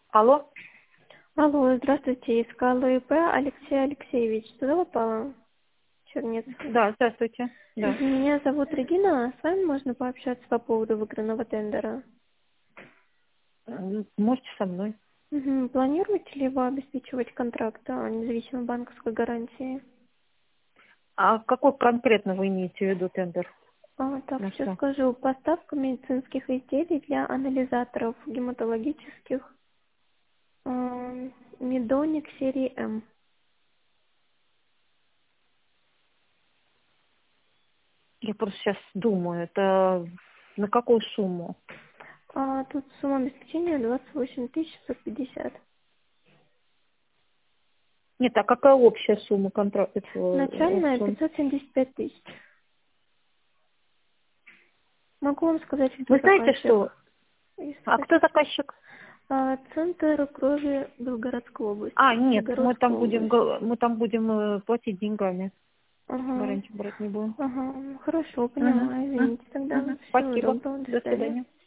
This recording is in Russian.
Алло? Алло, здравствуйте, искала ИП Алексей Алексеевич. Туда попала? Чернец. Да, здравствуйте. Да. Меня зовут Регина, с вами можно пообщаться по поводу выигранного тендера. Можете со мной. Планируете ли вы обеспечивать контракт о независимой банковской гарантии? А какой конкретно вы имеете в виду тендер? Так, На сейчас что? скажу. Поставка медицинских изделий для анализаторов гематологических Медоник серии М. Я просто сейчас думаю, это на какую сумму? Тут сумма обеспечения 28 150. Нет, а какая общая сумма контракта этого Начальная аукциона? 575 тысяч. Могу вам сказать, кто Вы знаете заказчик, что? если А кто хотите. заказчик? Центр крови Белгородской А, области, нет, Нижегородская область. мы там будем платить деньгами. Ага, Гарантию брать не будем. ага, хорошо, Угу, поняла, извините тогда. Всего Спасибо. доброго, до До свидания. свидания.